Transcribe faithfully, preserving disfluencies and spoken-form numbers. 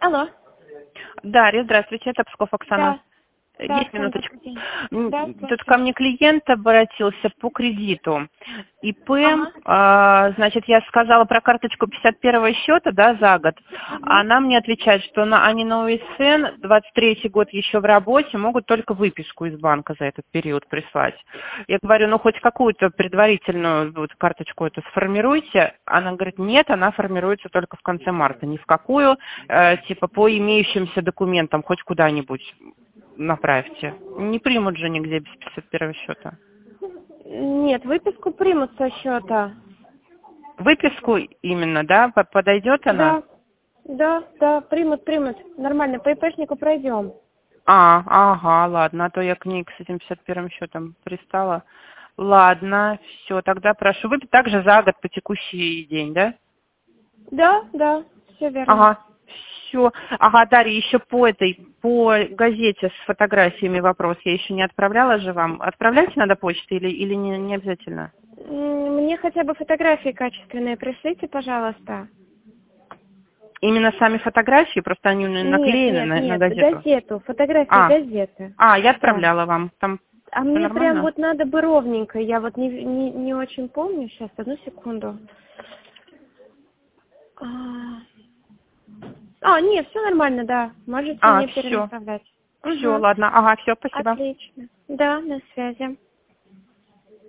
Алло. Дарья, здравствуйте, это Псков Оксана. Да. Да, Есть Оксана, минуточку. добрый день. М, Да, Тут слушаю. ко мне клиент обратился по кредиту. ИП, Ага. а, значит, я сказала про карточку пятьдесят первого счета, да, за год. Угу. Она мне отвечает, что на, они на ОСН, двадцать третий год еще в работе, могут только выписку из банка за этот период прислать. Я говорю, ну хоть какую-то предварительную вот, карточку эту сформируйте. Она говорит, нет, она формируется только в конце марта. Ни в какую, э, типа по имеющимся документам, хоть куда-нибудь направьте. Не примут же нигде без пятьдесят первого счета. Нет, выписку примут со счета. Выписку именно, да? По- Подойдет она? Да. Да, да, примут, примут. Нормально, по ИПшнику пройдем. А, ага, ладно, а то я к ней с этим пятьдесят первым счетом пристала. Ладно, все, тогда прошу. Вы также за год по текущий день, да? Да, да, все верно. Ага, все. Ага, Дарья, еще по этой, по газете с фотографиями вопрос. Я еще не отправляла же вам. Отправлять надо почтой или, или не, не обязательно? М, Мне хотя бы фотографии качественные пришлите, пожалуйста. Именно сами фотографии, просто они Нет, наклеены нет, на, на нет, газету. газету, фотографии А, газеты. а, я Да. отправляла вам. Там А все мне прям нормально? вот надо бы ровненько, я вот не, не, не очень помню. Сейчас, одну секунду. А, а, нет, все нормально, да. Можете А, мне все. перенаправлять. Все, Угу. ладно. Ага, все, спасибо. Отлично. Да, на связи.